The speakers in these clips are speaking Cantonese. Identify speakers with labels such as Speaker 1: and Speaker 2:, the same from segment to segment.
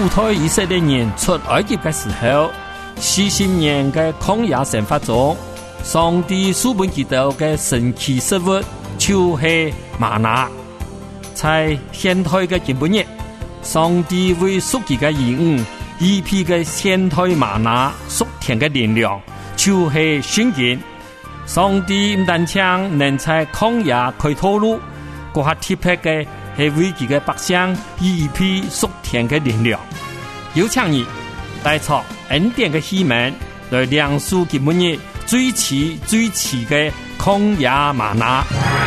Speaker 1: 主推以色列人出埃及的时候，40年的曠野生活中，上帝赐本基督的神奇食物就是玛拿。在现代的今日，上帝为属己的儿女一批的现代玛拿属天的力量，就是圣经。上帝唔但将能在曠野開道路，嗰下特別嘅係為佢嘅百姓一批屬天嘅力量。有請你帶出恩典嘅希望，來亮出佢每日最遲嘅曠野嗎哪。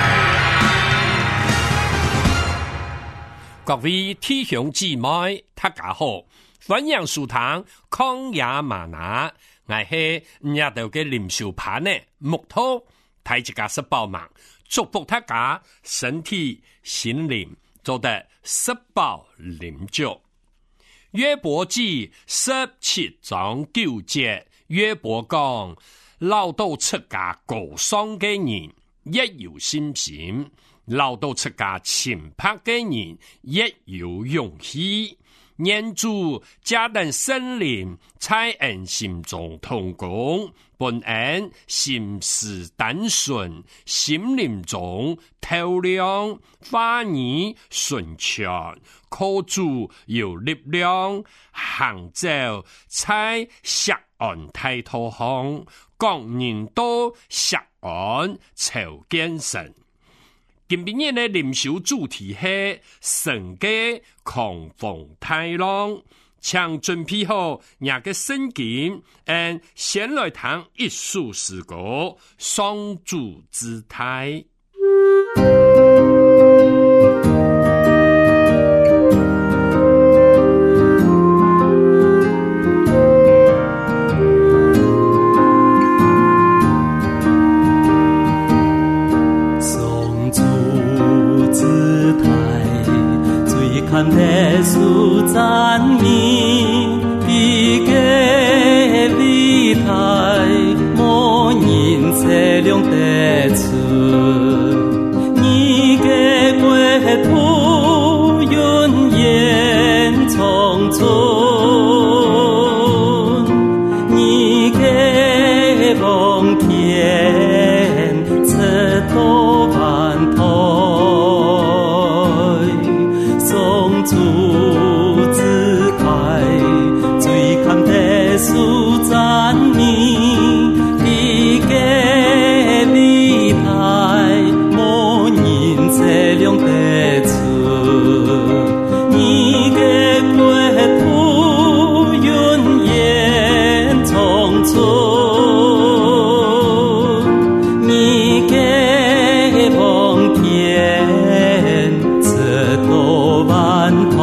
Speaker 2: 各位弟兄姊妹，大家好，歡迎收聽曠野嗎哪。我係日頭嘅靈修班呢，木頭睇一家食飽忙，祝福大家身體心靈做得食飽靈足。約伯記17章9節，約伯講：勞到出家高尚嘅人，一有信心；勞到出家清白嘅人，一有勇氣。念主加等聖靈，在人心中同工，本人心思單純，心靈中透亮，話語順暢，靠主有力量，行走在錫安大道上，各人都錫安朝見神。今年的靈修主題係神嘅狂風大浪，請準備好你嘅聖經，先來談一首詩歌，上主之態。
Speaker 3: 看耶穌讚美，你嘅厲害，無人測量得出，你嘅國土永遠長存，你嘅榮天直到萬代。主之愛，最堪得數讚美，你嘅厲害，無人測量得出，你嘅國土永遠長存，你嘅榮天直到萬代。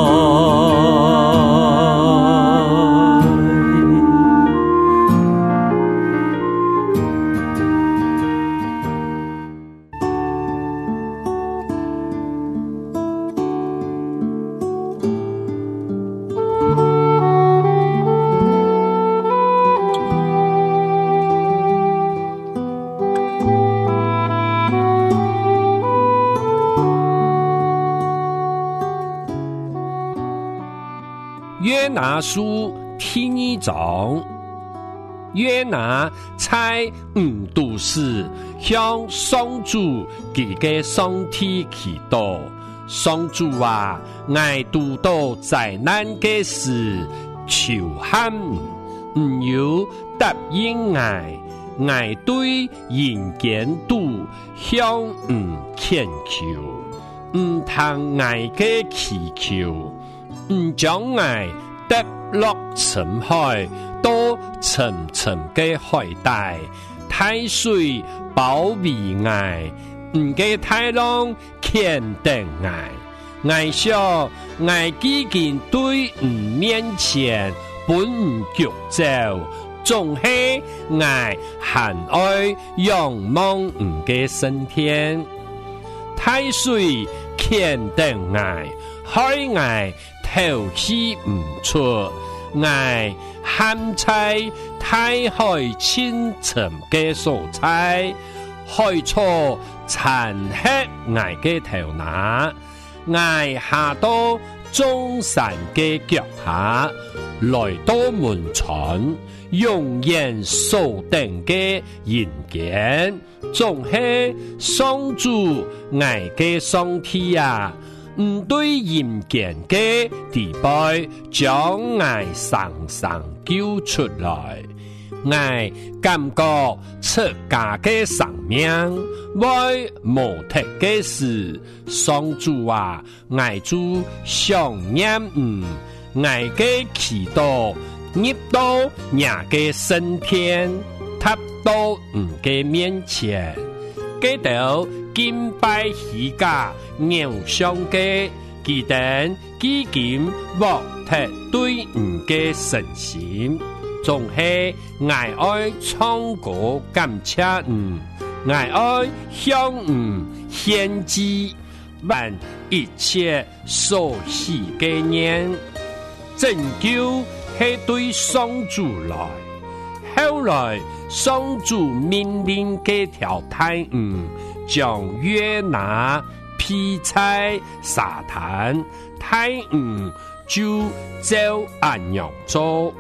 Speaker 2: 約拿書第2章，約拿在5都市向上主佢嘅上帝祈禱，上主啊，我拄到災難嘅事，求喊唔要答應我對人間都向唔懇求，唔聽我嘅祈求。唔將我跌落深海，到沉沉嘅海底，太水包圍我，唔嘅太浪牽定我想我已經對唔面前本唔腳走，總係我含愛仰望唔嘅升天，太水牽定我，海我透氣唔出，我喊在大海清沉嘅所在，海草殘黑我嘅頭腦，我下到中山嘅腳下，來到門前，永遠鎖定嘅人間，總係上主愛嘅上帝啊！唔對人間嘅地位，將愛常常救出來。愛感覺出家嘅生命，為無敵嘅事，上主啊，愛主想念愛嘅祈禱，入到nhà嘅升天，踏到嘅面前，記得敬拜起家，偶像嘅記得基金獲得對嘅誠心。總係愛唱歌感謝愛向獻祭，辦一切所喜嘅人，拯救係對上主來。後來上主命令嘅條大魚，將約拿劈在沙灘，大魚就照按樣做。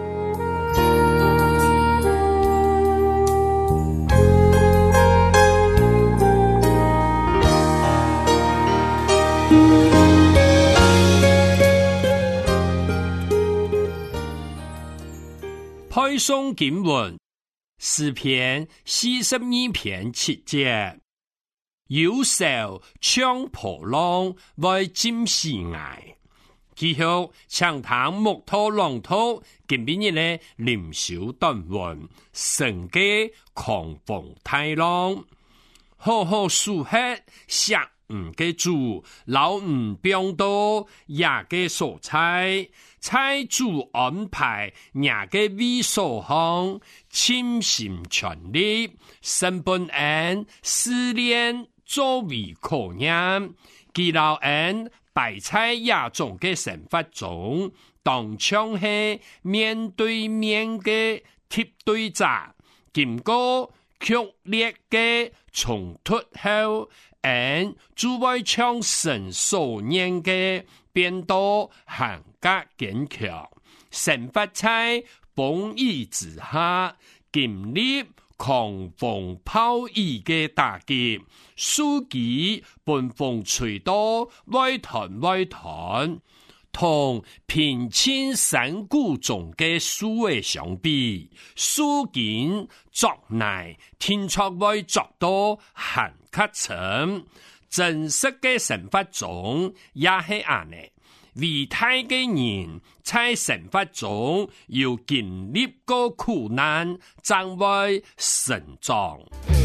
Speaker 2: 配送經文詩篇42篇7節，有手唱破浪為浸死愛，其後長談木頭浪頭，今邊日呢臨手斷文，神嘅狂風大浪，好好數黑想嘅主，老病到也嘅所菜。財主安排亞嘅位所行，傾心全力，神本恩試煉作為考驗，基老恩擺在亞種嘅神法中，當槍係面對面嘅貼對者，經過劇烈嘅衝突後，恩就會將神所念嘅變到行加堅強，神法在風雨之下，經歷狂風暴雨嘅打擊，書記本風吹到外彈，同平遷山谷中嘅書位相比，書記作難聽出會作到很咳沉，真實嘅神法中也係咁呢。偉大嘅人在神法中要經歷過苦難，才會成長。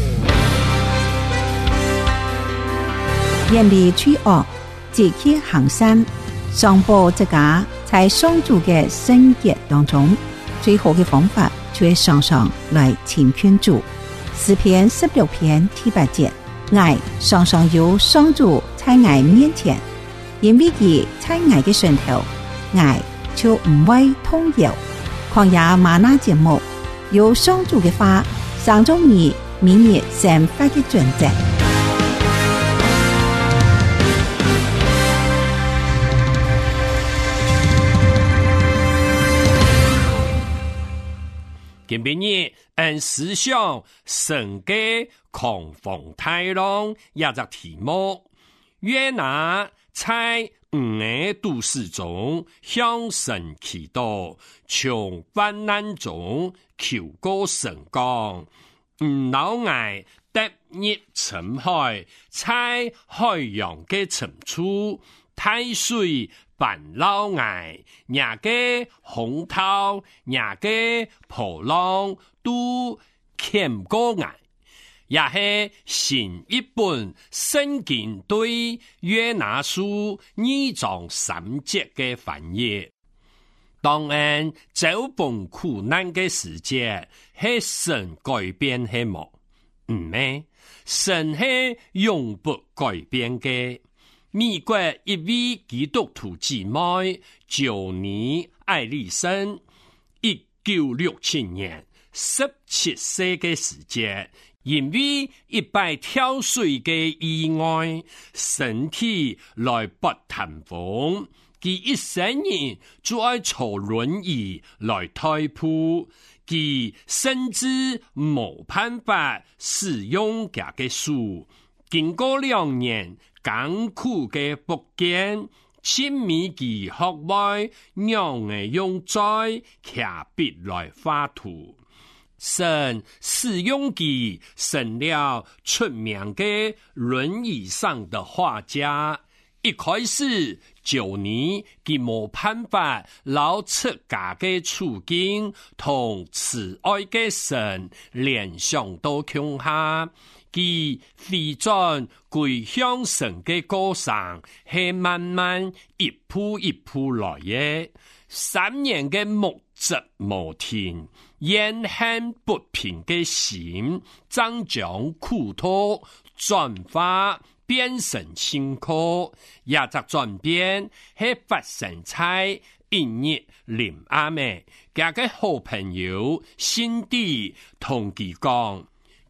Speaker 4: 遠離罪惡，積極行善，上報這家在上主嘅聖潔當中，最好嘅方法就係常常來親近主。詩篇16篇第8節，愛常常有上主在愛面前。因為佢在愛嘅上頭，愛就唔會動搖。曠野嗎哪節目有上主嘅話，上中你每日神法嘅準則。
Speaker 2: 今邊日按思想神嘅狂風大浪也隻題目，約拿在5個都市中向神祈禱，從患難中求過神光，唔老愛踏入深海，在海洋嘅深處，大水煩惱愛，亞嘅洪濤，亞嘅波浪都欠過愛。也係新一本聖經對約拿書2章3節嘅翻譯。當然，遭逢苦難嘅時節，係神改變係冇，唔係神係永不改變嘅。美國一位基督徒姊妹喬尼艾利森，1967年17歲嘅時節，因為一擺跳水嘅意外，身體來不談風， 佢一生人就愛坐輪椅來代步，佢甚至冇辦法使用佢嘅手。經過2年艱苦嘅復健，千米佢學會讓嘅用在鉛筆來畫圖。神使用佢成了出名嘅輪椅上的畫家。一開始9年佢冇辦法撈出家嘅處境同慈愛嘅神聯想到胸下，佢飛轉歸向神嘅歌聲係慢慢一步一步來嘅。3年嘅木質無停，怨恨不平嘅心將將苦痛轉化變成辛苦，也則轉變係發生在1日臨暗暝，佢嘅好朋友辛迪同佢講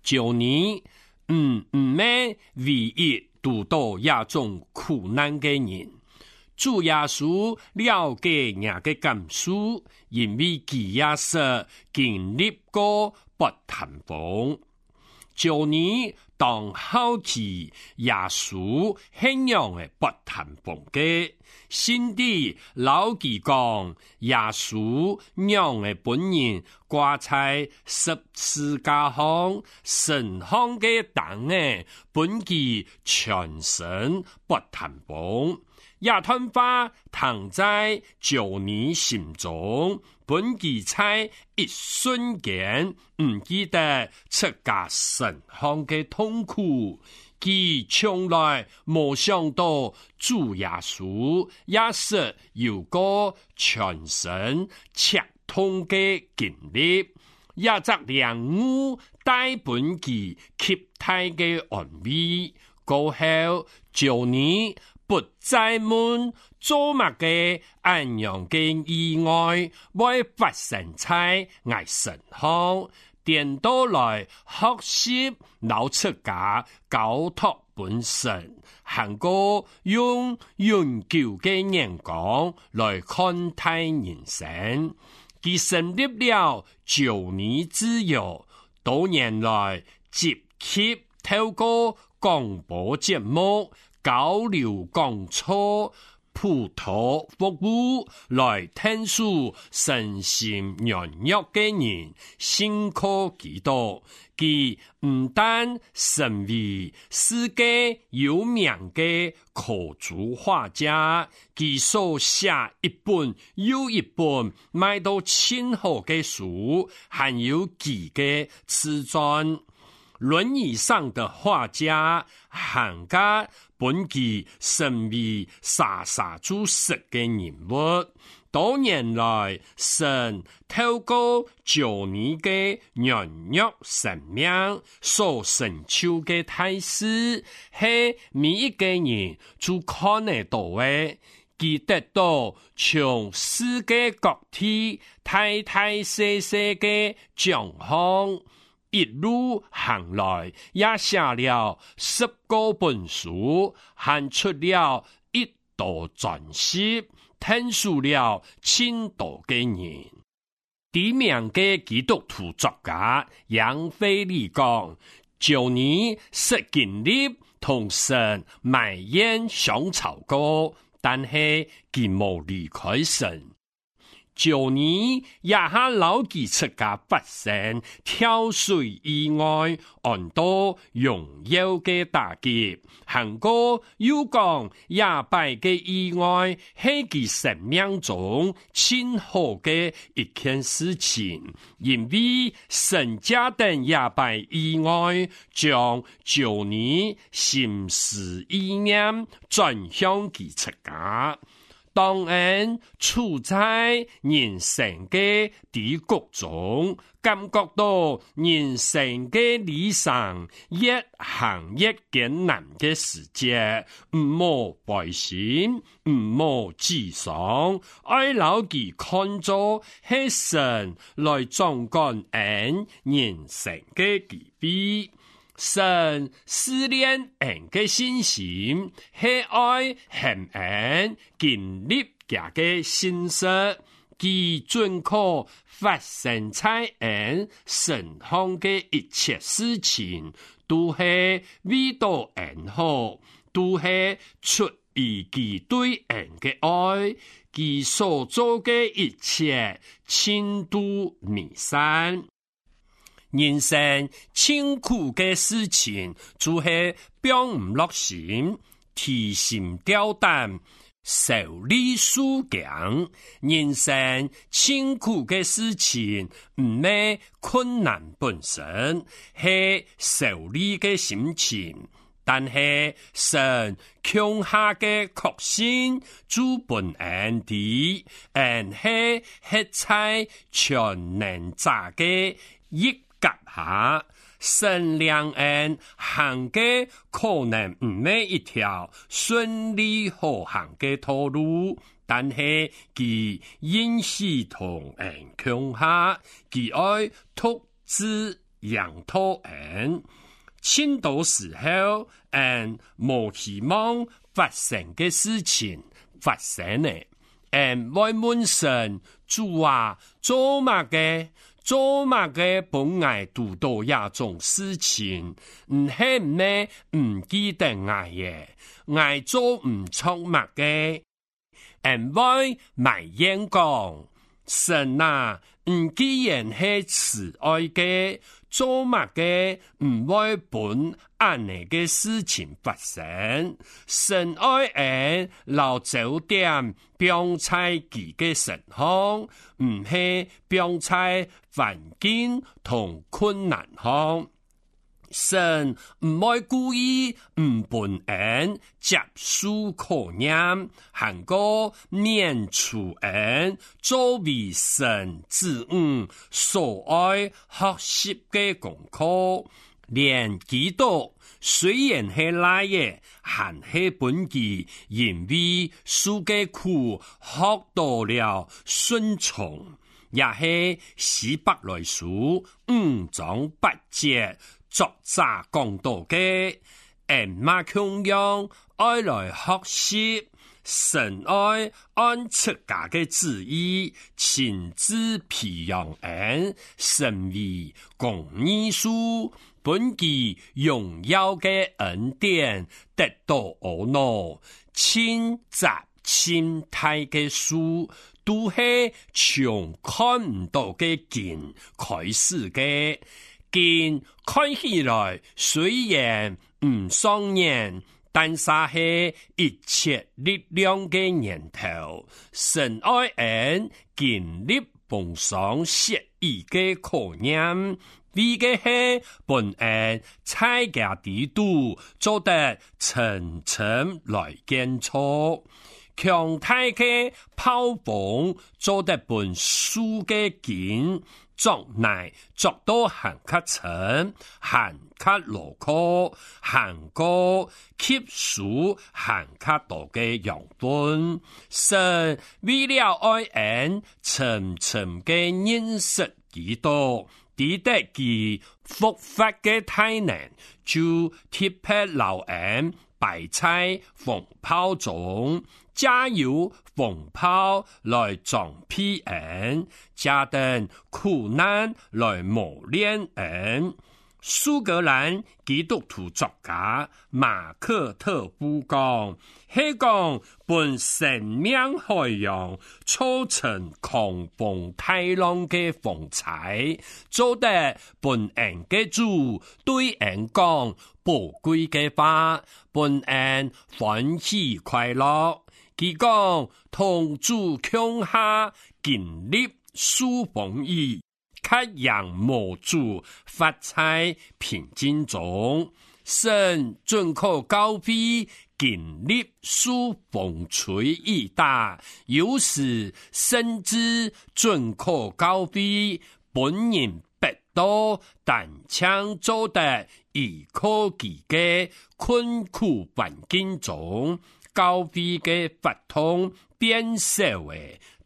Speaker 2: ，9年唔係唯一遇到一種苦難嘅人。主耶穌了解人嘅感受，因為佢也是經歷過不談風。9年當後期耶穌形容嘅不談風嘅，先啲老記講耶穌讓嘅本人掛在十字架上，神行嘅等嘅本其全身不談風。這段話躺在9年心中，本其在一瞬間唔記得出家神行嘅痛苦，佢從來冇想到主耶穌也是有個全身切痛嘅經歷，也則領悟帶本其極大嘅安慰。過後9年不再問做乜嘅安樣嘅意外會發生在我身上，點到來學習老出家交託本身，行過用永久嘅眼光來看待人生。佢成立了9年之友，多年來積極透過廣播節目交流講錯普陀服務來聽書身心軟弱嘅人辛苦幾多，佢唔單成為世界有名嘅口述畫家，佢所寫一本又一本賣到千好嘅書，還有幾個自傳。輪椅上的畫家行家本其成為傻傻豬食嘅人物，多年來神透過9年嘅軟弱生命所成就嘅大事，係每一個人都看得到嘅，佢得到從世界各地大大小小嘅獎項。一路行來，也寫了10個本書，還出了1多專輯，聽書了千多嘅人。知名嘅基督徒作家楊腓力講，9年是經歷同神埋怨相吵過，但係佢冇離開神。9年也下老記出家發生跳水意外，按到榮耀嘅打擊，行過又講也敗嘅意外，係佢生命中親好嘅一件事情，因為神家等也敗意外，將9年心思意念轉向佢出家。當然處在人生嘅低谷中，感覺到人生嘅理想越行越艱難嘅時節，唔好灰心，唔好沮喪，愛牢記看作係神來掌管人生嘅機會。 神思念人嘅信心，係愛恨人建立家嘅信實，其準確發生在人身上嘅一切事情，都係為到人好，都係出於其對人嘅愛，其所做嘅一切，盡都美善。人生辛苦嘅事情，就係表唔落心，提心吊膽，受力輸強。人生辛苦嘅事情，唔係困難本身，係受力嘅心情。但係神強下嘅確信，主本安啲，係一切全能者嘅一及下，神良人行嘅可能唔係一條順利好行嘅道路，但係佢因是同人強下，佢愛獨自養托人。千多時候，無希望發生嘅事情發生呢？外門神主啊，做乜嘅本愛度到一種事情，唔係咩唔記得愛嘅，愛做唔出乜嘅，外埋眼講神啊，既然係慈愛嘅。做乜嘅唔會本安尼嘅事情發生，神愛人留焦點標在佢嘅身上，唔係標在環境同困難上。神唔會故意唔本人接受考驗，韓國免除人作為神子女所愛學習嘅功課，連基督雖然係來嘅，還係本己因為受嘅苦學到了順從，也係希伯來書5章8節。作者講到嘅，馬強用愛來學習，神愛按自家嘅旨意，親自培養人，成為公義書，本其榮耀嘅恩典得到懊惱，親雜親態嘅書，都係從看唔到嘅見開始嘅。見看起來雖然唔雙眼，但係一切力量嘅源頭，神愛人建立奉上協議嘅考驗，為嘅係本人在家底度做得層層來檢錯，強大嘅炮鋒做得本書嘅見。作內作到行較沉，行較牢靠，行過吸收行較多嘅養分。神為了愛人，層層嘅認識幾多，抵得其復發嘅大能，就貼迫老人擺在風炮中。加油風炮來裝庇人，加等苦難來磨練人。蘇格蘭基督徒作家馬克特布講，係講本生命海洋造成狂風大浪嘅風采，做得本人嘅主對人講寶貴嘅話，本人歡喜快樂。佢講同主強下建立書風意，給人無主發在平靜中，神準可教會建立書風吹意大，有時甚至準可教會本人不多，但強做得依靠佢嘅困苦環境中。教會嘅法通變少嘅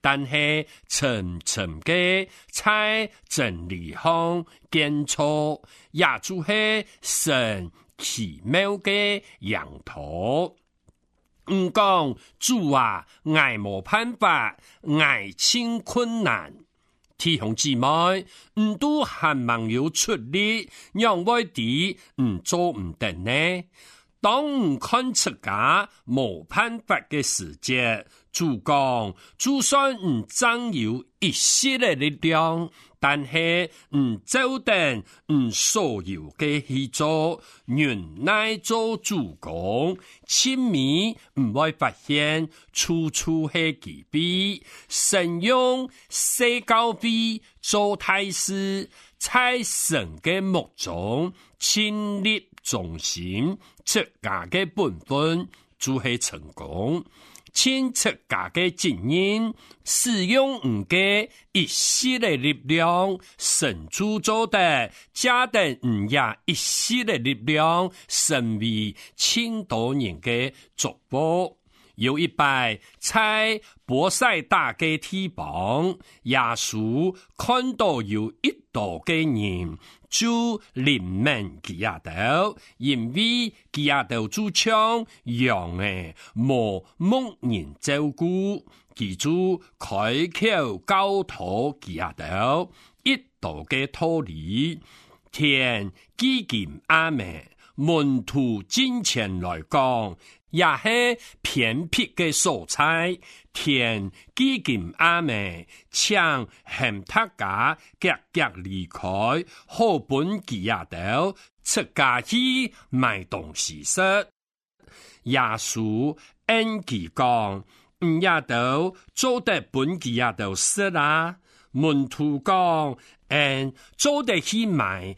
Speaker 2: 但是沉沉嘅在真理上建造，也就是神奇妙嘅羊駝。講主啊，挨無辦法，挨清困難。弟兄姊妹，都還蠻有出力，讓我哋做唔得呢。當看出家無辦法嘅時節，主講，就算真有一些嘅力量，但係走定所有嘅去做，原來做主講，前面唔會發現處處係奇秘，神用世教會做大事，在神嘅目中建立中心，出家嘅本分就係成功。親出家嘅經驗，使用嘅一系列力量，神主做的家庭也一系列力量，成為千多年嘅祝福。有一擺在波塞大嘅地方，耶穌看到有一道嘅人，就臨門佢也到，因為佢也到主槍羊嘅無牧人照顧，佢就開口教導佢也到一道嘅道理，天基金阿妹門徒進前來講，也係偏僻嘅所在，天基金阿妹請向他家夾離開，好本佢也到出家去買東西食。耶穌恩佢講，也到做得本佢也到食啦。門徒講，做得去買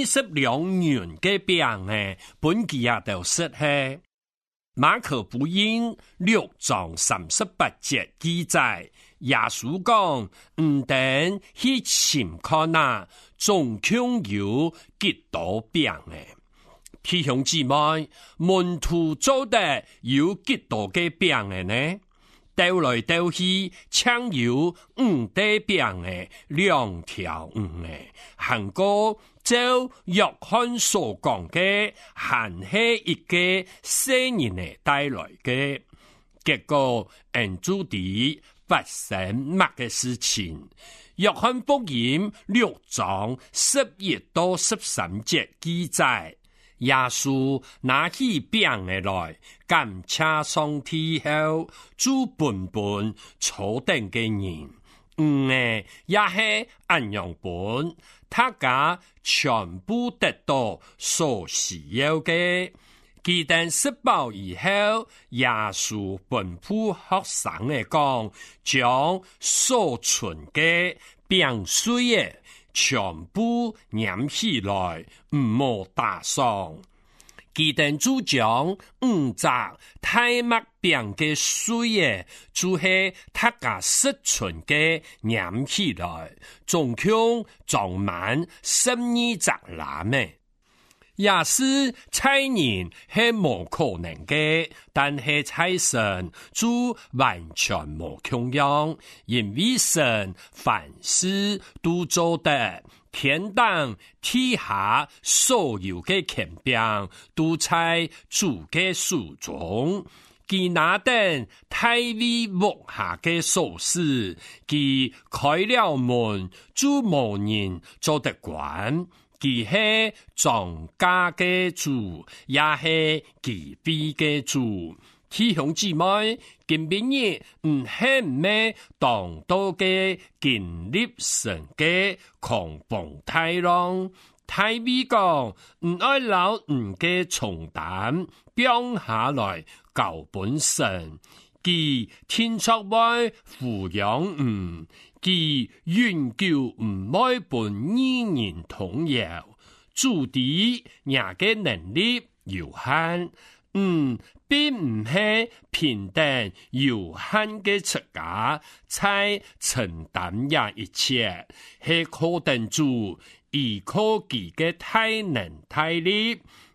Speaker 2: 22元嘅餅嘅，本佢也到食係。馬可福音6章38節記載，耶穌講，等去尋看那總共有幾多餅嘅。弟兄姊妹，門徒做得有幾多嘅餅嘅呢？兜來兜去，搶有5袋餅嘅2條魚嘅，行過就約翰所講嘅，還係一個聖人嘅帶來嘅。結果主地發生乜嘅事情？約翰福音6章11到13節記載。耶穌拿起餅嘅來，感謝上帝後，就本坐定嘅人，也係按樣本，他家全部得到所需要嘅。記等吃飽以後，耶穌吩咐學生嘅講，將所存嘅餅碎嘅全部攬起來，唔好打掃。記等主將5隻大麥餅嘅水嘅，就係他家食存嘅攬起來，總共裝滿12隻籃嘅。也是猜人係冇可能嘅，但係猜神就完全冇窮樣，因為神凡事都做得，天當地下所有嘅權柄都在主嘅手中。佢拿定大衛幕下嘅鎖匙，佢開了門，就無人做得關。佢係莊家嘅主，也係奇秘嘅主。弟兄姊妹，今日唔係咩當道嘅建立神嘅狂風大浪，大衛講唔愛留唔嘅重擔，變下來交本神，佢天作外撫養唔。佢永久唔愛本義人同樣，主地也嘅能力有限，並唔係平等有限嘅出家，才承擔也一切，係靠等主依靠佢嘅大能大力，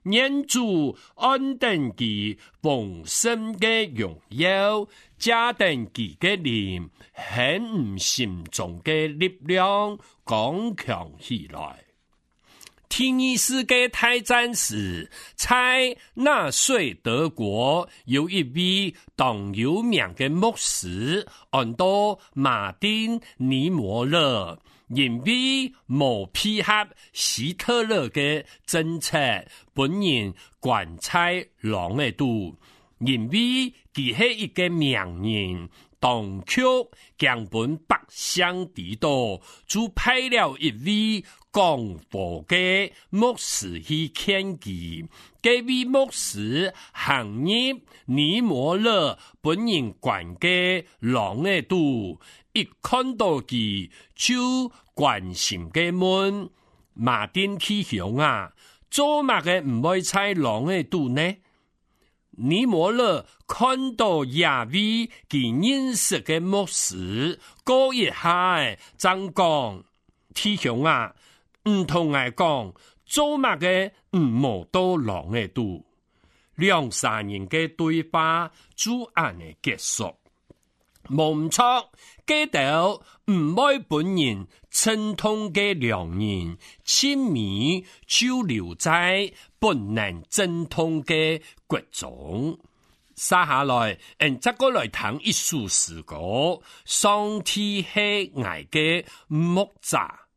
Speaker 2: 念主安定其丰盛嘅荣耀，加定其嘅灵，很心中嘅力量刚强起来。第二世界大战时，在纳粹德国有一位当有名嘅牧师，按到马丁尼摩勒，因为无配合希特勒嘅政策，本人关在狼嘅肚，因为佢係一個名人。當局將本百姓知道，就派了一位講佛嘅牧師去見佢。這位牧師行入尼摩勒本人關嘅狼嘅肚，一看到佢就關心嘅問：馬丁弟兄啊，做乜嘅唔會在狼嘅肚呢？尼摩勒看到亞威佢認識嘅牧師，過一下真講，弟兄啊，唔同我講，做乜嘅唔冇到狼嘅肚，兩三人嘅對話就安尼結束。冇唔錯，記到唔愛本人親通嘅良人，親密就留在本能陣痛嘅骨中。接下來，這個來談一首詩歌，上帝係我嘅牧者。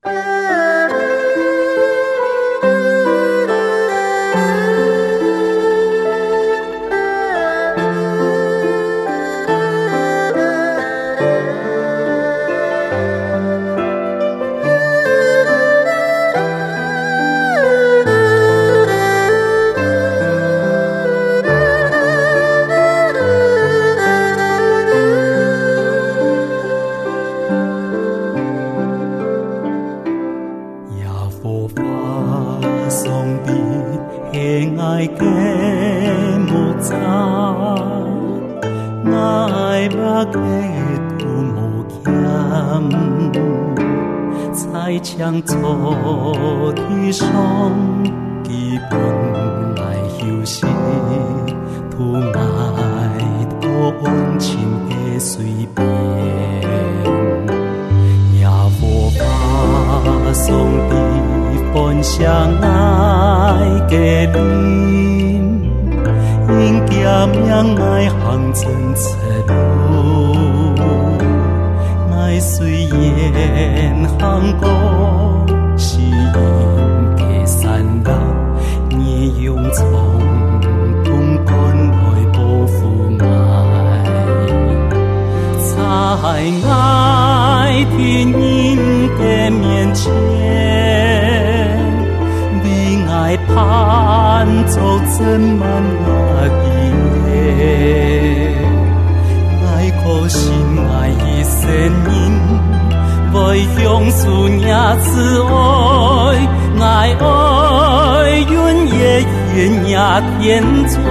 Speaker 3: 將錯地上基本愛休息，圖愛多溫情嘅隨便，也無法上帝分享愛嘅靈，應檢驗愛行真切路，愛雖然行過是因嘅散落，你用從東幹來保護愛，在愛天人嘅面前，為愛盼做真滿那夜，愛個心愛一生人。為向主也慈愛，愛願也願也天中。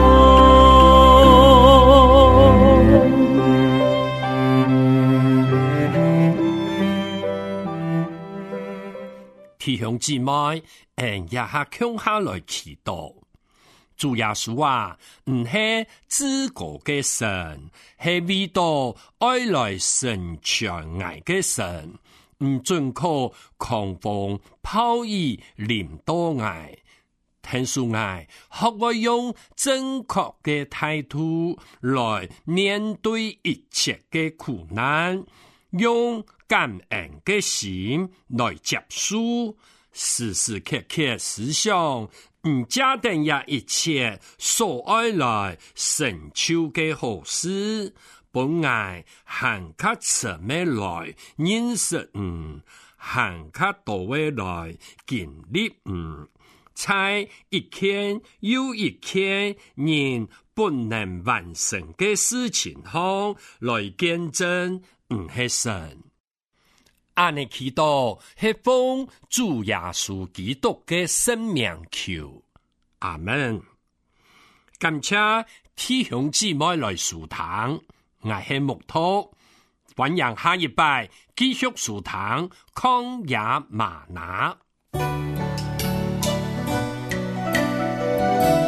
Speaker 2: 弟兄姊妹，也下向下來祈禱。主耶穌啊，唔係自個嘅神，係為到愛來成全愛嘅神。唔准靠狂風暴雨淋到愛，聽說愛學我用正確嘅態度來面對一切嘅苦難，用感恩嘅心來接受，時時刻刻思想家庭也一切所愛來成就嘅好事。本愛行較側面來認識行較多位來經歷在一件又一件人不能完成嘅事情上來見證係神。安尼祈禱係奉主耶穌基督嘅聖名求，阿們。感謝弟兄姊妹來書堂。我係木頭，歡迎下一拜繼續書堂曠野嗎哪。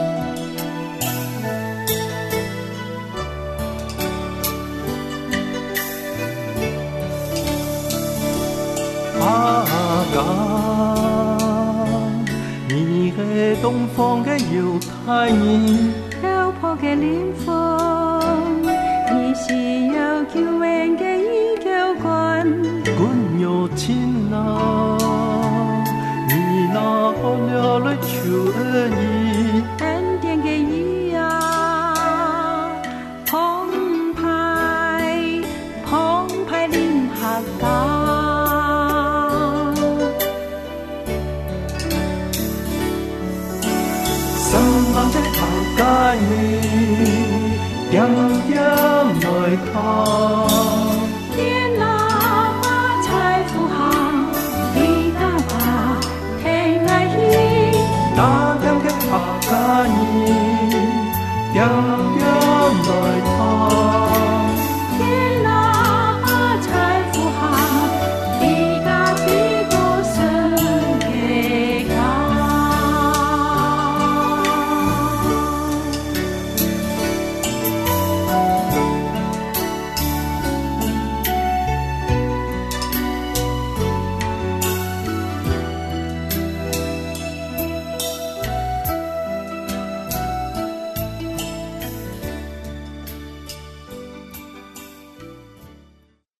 Speaker 3: 东方的犹太人，
Speaker 5: 漂泊的靈魂，你是有救恩的依靠官，
Speaker 3: 阮有親啊，你那學了來求恩義，
Speaker 5: 恩典的義啊，澎湃臨客家。
Speaker 3: 人的客家人，點點來看，
Speaker 5: 天哪發財富行，你家吧聽愛意，
Speaker 3: 那點嘅客家人，點